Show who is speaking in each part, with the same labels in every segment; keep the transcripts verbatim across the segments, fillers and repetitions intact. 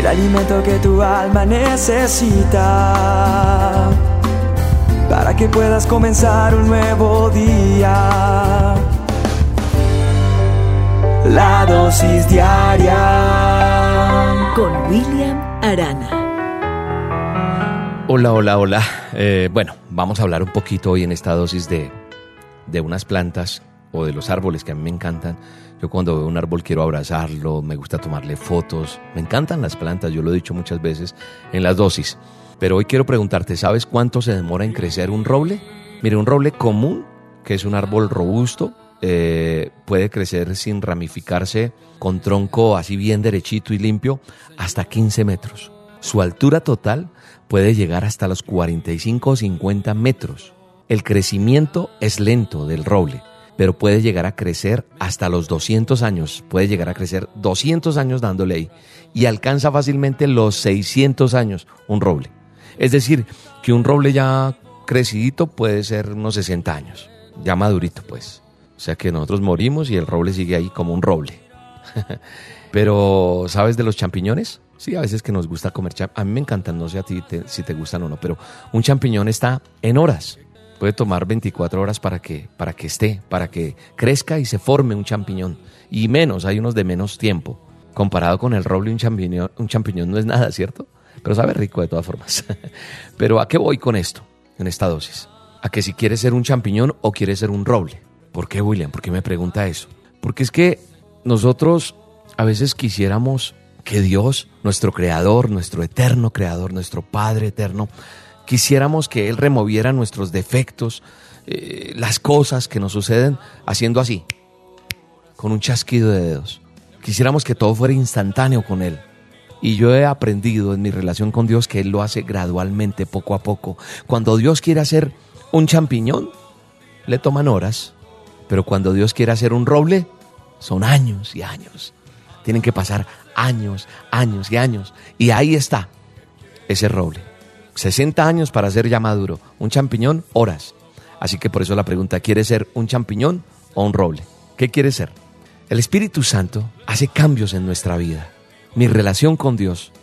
Speaker 1: el alimento que tu alma necesita, para que puedas comenzar un nuevo día. La dosis diaria
Speaker 2: con William Arana.
Speaker 3: Hola, hola, hola. Eh, bueno, vamos a hablar un poquito hoy en esta dosis de, de unas plantas o de los árboles que a mí me encantan. Yo cuando veo un árbol quiero abrazarlo, me gusta tomarle fotos. Me encantan las plantas, yo lo he dicho muchas veces en las dosis. Pero hoy quiero preguntarte, ¿sabes cuánto se demora en crecer un roble? Mire, un roble común, que es un árbol robusto, eh, puede crecer sin ramificarse, con tronco así bien derechito y limpio, hasta quince metros. Su altura total puede llegar hasta los cuarenta y cinco o cincuenta metros. El crecimiento es lento del roble, pero puede llegar a crecer hasta los doscientos años. Puede llegar a crecer doscientos años dándole ahí. Y alcanza fácilmente los seiscientos años un roble. Es decir, que un roble ya crecidito puede ser unos sesenta años. Ya madurito, pues. O sea que nosotros morimos y el roble sigue ahí como un roble. Pero, ¿sabes de los champiñones? Sí, a veces que nos gusta comer champiñones. A mí me encantan, no sé a ti te, si te gustan o no, pero un champiñón está en horas. Puede tomar veinticuatro horas para que, para que esté, para que crezca y se forme un champiñón. Y menos, hay unos de menos tiempo. Comparado con el roble, un champiñón, un champiñón no es nada, ¿cierto? Pero sabe rico de todas formas. Pero ¿a qué voy con esto, en esta dosis? A que si quieres ser un champiñón o quieres ser un roble. ¿Por qué, William? ¿Por qué me pregunta eso? Porque es que nosotros a veces quisiéramos que Dios, nuestro creador, nuestro eterno creador, nuestro Padre eterno, quisiéramos que Él removiera nuestros defectos, eh, las cosas que nos suceden haciendo así, con un chasquido de dedos. Quisiéramos que todo fuera instantáneo con Él. Y yo he aprendido en mi relación con Dios que Él lo hace gradualmente, poco a poco. Cuando Dios quiere hacer un champiñón, le toman horas. Pero cuando Dios quiere hacer un roble, son años y años. Tienen que pasar años, años y años. Y ahí está ese roble. sesenta años para ser ya maduro. Un champiñón, horas. Así que por eso la pregunta, ¿quieres ser un champiñón o un roble? ¿Qué quieres ser? El Espíritu Santo hace cambios en nuestra vida. Mi relación con Dios.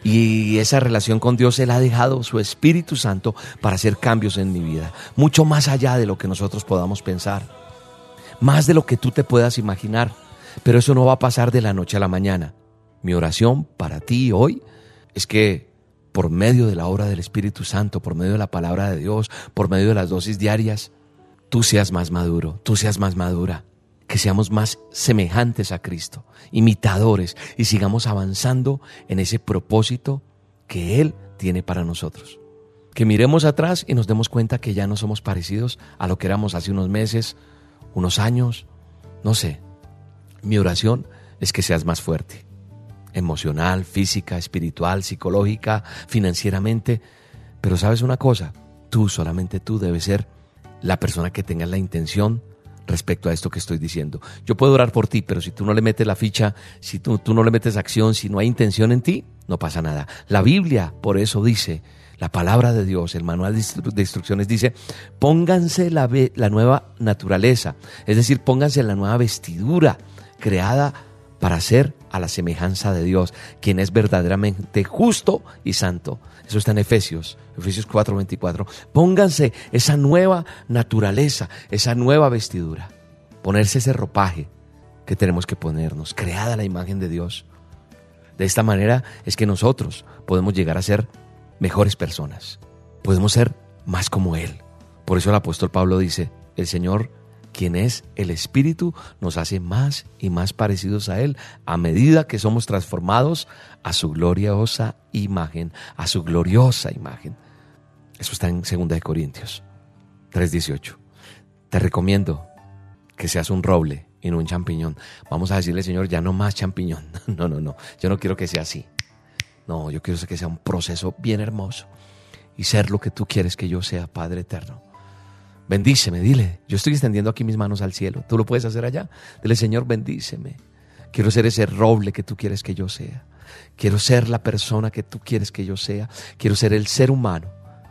Speaker 3: Y esa relación con Dios, Él ha dejado su Espíritu Santo para hacer cambios en mi vida. Mucho más allá de lo que nosotros podamos pensar. Más de lo que tú te puedas imaginar. Pero eso no va a pasar de la noche a la mañana. Mi oración para ti hoy es que por medio de la obra del Espíritu Santo, por medio de la palabra de Dios, por medio de las dosis diarias, tú seas más maduro, tú seas más madura, que seamos más semejantes a Cristo, imitadores, y sigamos avanzando en ese propósito que Él tiene para nosotros. Que miremos atrás y nos demos cuenta que ya no somos parecidos a lo que éramos hace unos meses, unos años, no sé. Mi oración es que seas más fuerte, emocional, física, espiritual, psicológica, financieramente. Pero ¿sabes una cosa? Tú, solamente tú debes ser la persona que tenga la intención respecto a esto que estoy diciendo. Yo puedo orar por ti, pero si tú no le metes la ficha, si tú, tú no le metes acción, si no hay intención en ti, no pasa nada. La Biblia, por eso dice, la palabra de Dios, el manual de instrucciones dice, pónganse la, la nueva naturaleza, es decir, pónganse la nueva vestidura creada para ser a la semejanza de Dios, quien es verdaderamente justo y santo. Eso está en Efesios, Efesios cuatro veinticuatro. Pónganse esa nueva naturaleza, esa nueva vestidura. Ponerse ese ropaje que tenemos que ponernos, creada a la imagen de Dios. De esta manera es que nosotros podemos llegar a ser mejores personas. Podemos ser más como Él. Por eso el apóstol Pablo dice, el Señor, quien es el Espíritu, nos hace más y más parecidos a Él a medida que somos transformados a su gloriosa imagen, a su gloriosa imagen. Eso está en segunda de Corintios tres dieciocho. Te recomiendo que seas un roble y no un champiñón. Vamos a decirle, Señor, ya no más champiñón. No, no, no. Yo no quiero que sea así. No, yo quiero que sea un proceso bien hermoso y ser lo que tú quieres que yo sea, Padre eterno. Bendíceme, dile, yo estoy extendiendo aquí mis manos al cielo. ¿Tú lo puedes hacer allá? Dile, Señor, bendíceme. Quiero ser ese roble que tú quieres que yo sea. Quiero ser la persona que tú quieres que yo sea. Quiero ser el ser humano.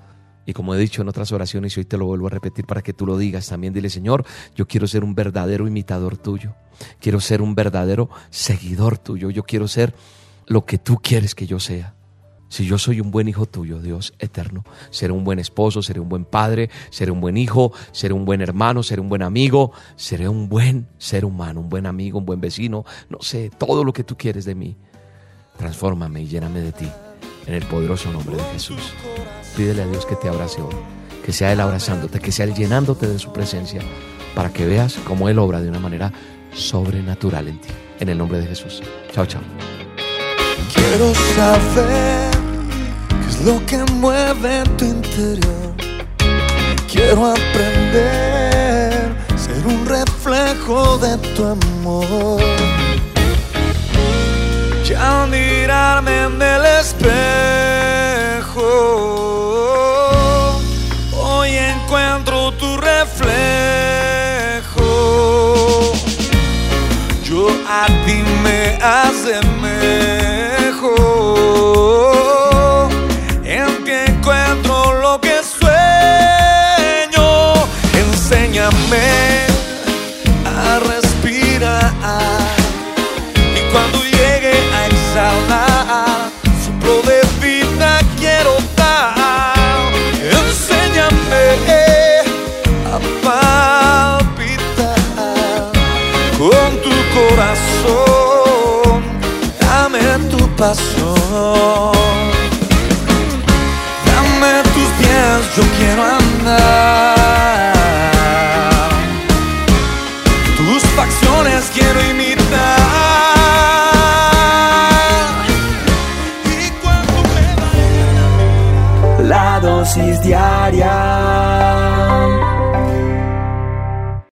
Speaker 3: Y como he dicho en otras oraciones, y hoy te lo vuelvo a repetir para que tú lo digas también, dile, Señor, yo quiero ser un verdadero imitador tuyo. Quiero ser un verdadero seguidor tuyo. Yo quiero ser lo que tú quieres que yo sea. Si yo soy un buen hijo tuyo, Dios eterno, seré un buen esposo, seré un buen padre, seré un buen hijo, seré un buen hermano, seré un buen amigo, seré un buen ser humano, un buen amigo, un buen vecino, no sé, todo lo que tú quieres de mí. Transfórmame y lléname de ti, en el poderoso nombre de Jesús. Pídele a Dios que te abrace hoy, que sea Él abrazándote, que sea Él llenándote de su presencia, para que veas cómo Él obra de una manera sobrenatural en ti. En el nombre de Jesús. Chao, chao.
Speaker 1: Quiero saber qué es lo que mueve tu interior. Quiero aprender, ser un reflejo de tu amor. Ya al mirarme en el espejo, hoy encuentro tu reflejo. Yo a ti me asemejo, en ti encuentro lo que sueño. Enséñame a respirar, y cuando llegue a exhalar, soplo de vida quiero dar. Enséñame a palpitar con tu corazón, dame tu pasión, dame tus pies, yo quiero andar, tus facciones quiero imitar.